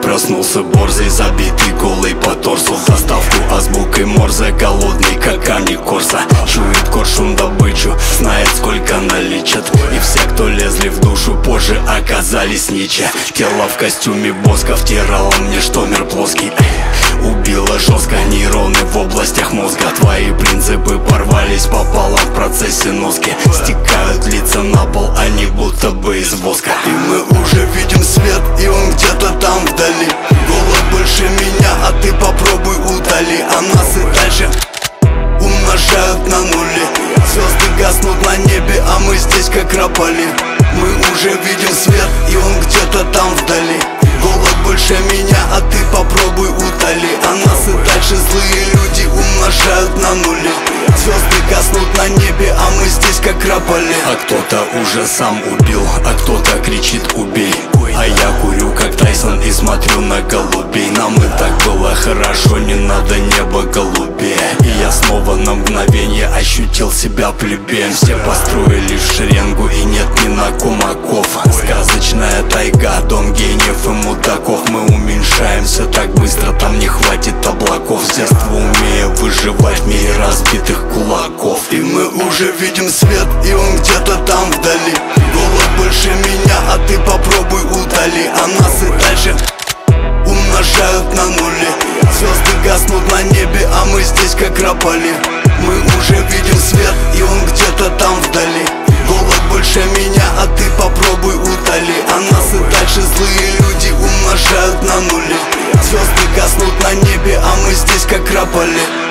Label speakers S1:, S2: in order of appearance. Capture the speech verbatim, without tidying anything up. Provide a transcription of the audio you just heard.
S1: проснулся борзый, забитый голый по торсу. В доставку азбукой Морзе, голодный как камни Корса. Чует коршун добычу, знает сколько наличат. И все, кто лезли в душу, позже оказались ниче. Тело в костюме Боска втирало мне, что мир плоский. Убило жестко нейроны в областях мозга. Твои принципы порвались пополам в процессе носки. Стекают лица на пол, они будто бы из воска.
S2: И мы уже видим свет, и он где-то там вдали. Голод больше меня, а ты попробуй удали. А нас и дальше умножают на нули. Звезды гаснут на небе, а мы здесь как рапали. Мы уже видим свет, и он где-то там вдали. Голод больше меня, а ты попробуй утоли. А нас и дальше злые люди умножают на нули. Звезды гаснут на небе, а мы здесь как рапали.
S1: А кто-то уже сам убил, а кто-то кричит убей. А я курю как Тайсон и смотрю на голубей. Нам и так было хорошо, не надо небо голубее. И я снова на мгновение ощутил себя плебеем. Все построились в шеренгу и нет ни на ком оков. Сказочная тайга, дом гениев и мудаков. Мы уменьшаемся так быстро, там не хватит облаков. С детства умея выживать в мире разбитых кулаков.
S2: И мы уже видим свет, и он где-то там вдали. Голод больше меня, а ты попробуй удали. А нас и дальше умножают на нули. Звезды гаснут на небе, а мы здесь как рапали. Мы уже видим свет, и он где-то там вдали. Голод больше меня, а ты попробуй удали. А нас и дальше злые люди умножают на нули. Звезды гаснут на небе, а мы здесь как рапали.